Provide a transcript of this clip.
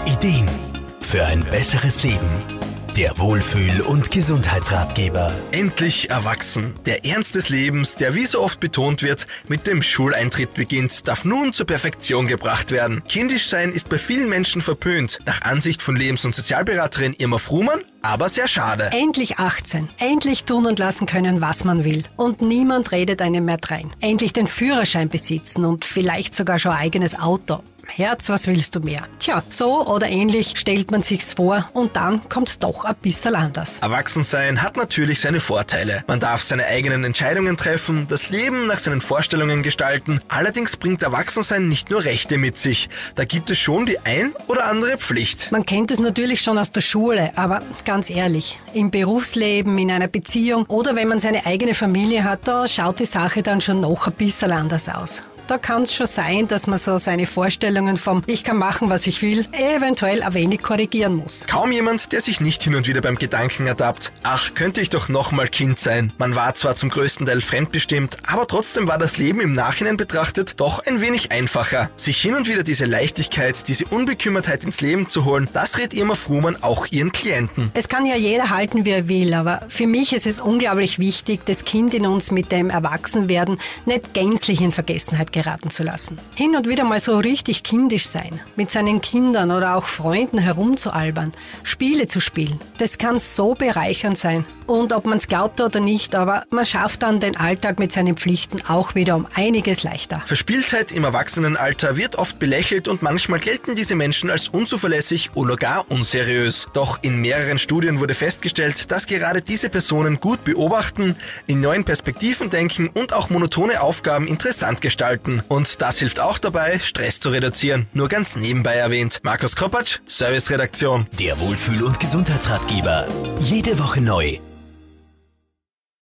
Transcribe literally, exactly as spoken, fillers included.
Ideen für ein besseres Leben. Der Wohlfühl- und Gesundheitsratgeber. Endlich erwachsen. Der Ernst des Lebens, der wie so oft betont wird, mit dem Schuleintritt beginnt, darf nun zur Perfektion gebracht werden. Kindisch sein ist bei vielen Menschen verpönt. Nach Ansicht von Lebens- und Sozialberaterin Irma Frumann, aber sehr schade. Endlich achtzehn. Endlich tun und lassen können, was man will. Und niemand redet einem mehr drein. Endlich den Führerschein besitzen und vielleicht sogar schon ein eigenes Auto. Herz, was willst du mehr? Tja, so oder ähnlich stellt man sich's vor und dann kommt's doch ein bisschen anders. Erwachsensein hat natürlich seine Vorteile. Man darf seine eigenen Entscheidungen treffen, das Leben nach seinen Vorstellungen gestalten. Allerdings bringt Erwachsensein nicht nur Rechte mit sich. Da gibt es schon die ein oder andere Pflicht. Man kennt es natürlich schon aus der Schule, aber ganz ehrlich, im Berufsleben, in einer Beziehung oder wenn man seine eigene Familie hat, da schaut die Sache dann schon noch ein bisschen anders aus. Da kann es schon sein, dass man so seine Vorstellungen vom Ich kann machen, was ich will, eventuell ein wenig korrigieren muss. Kaum jemand, der sich nicht hin und wieder beim Gedanken ertappt, ach, könnte ich doch nochmal Kind sein. Man war zwar zum größten Teil fremdbestimmt, aber trotzdem war das Leben im Nachhinein betrachtet doch ein wenig einfacher. Sich hin und wieder diese Leichtigkeit, diese Unbekümmertheit ins Leben zu holen, das rät Irma Frumann auch ihren Klienten. Es kann ja jeder halten, wie er will, aber für mich ist es unglaublich wichtig, das Kind in uns mit dem Erwachsenwerden nicht gänzlich in Vergessenheit geraten zu lassen. Hin und wieder mal so richtig kindisch sein, mit seinen Kindern oder auch Freunden herumzualbern, Spiele zu spielen. Das kann so bereichernd sein. Und ob man es glaubt oder nicht, aber man schafft dann den Alltag mit seinen Pflichten auch wieder um einiges leichter. Verspieltheit im Erwachsenenalter wird oft belächelt und manchmal gelten diese Menschen als unzuverlässig oder gar unseriös. Doch in mehreren Studien wurde festgestellt, dass gerade diese Personen gut beobachten, in neuen Perspektiven denken und auch monotone Aufgaben interessant gestalten. Und das hilft auch dabei, Stress zu reduzieren. Nur ganz nebenbei erwähnt. Markus Kropatsch, Serviceredaktion. Der Wohlfühl- und Gesundheitsratgeber. Jede Woche neu.